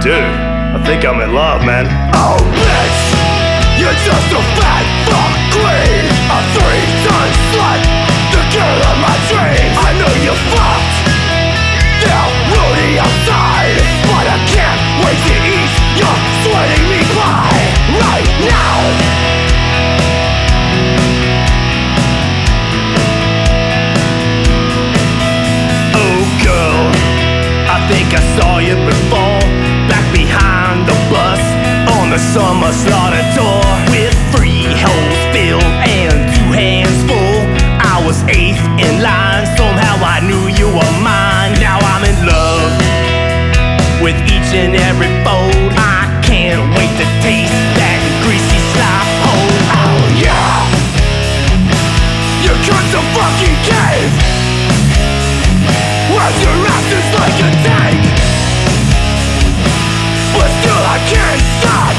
Dude, I think I'm in love, man. Oh bitch, you're just a fat fuck queen, a 3-ton slut, the girl of my dreams. I know you fucked, they're rooty outside, but I can't wait to eat your sweaty meat pie right now. Oh girl, I think I saw you before, back behind the bus on the summer slaughter tour, with 3 holes filled and 2 hands full. I was 8th in line, somehow I knew you were mine. Now I'm in love with each and every fold. I can't wait to taste that greasy slop hole. Oh yeah, you cut the fucking cave, where's your ass is like a tank, but still I can't stop,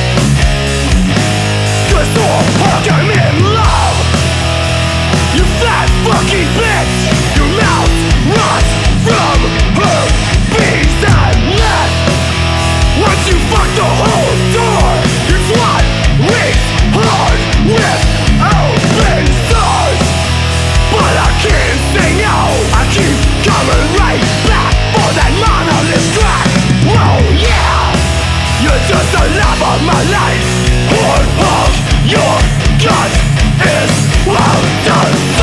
'cause I'm in love. You fat fucking bitch, your mouth rots from her bees and left. Once you fuck the whole door, your twat reeks hard with open sores. But I can't say no, I keep coming right back for that monolith track. Oh yeah, you're just the love of my life. Horn hog, your gut is well done.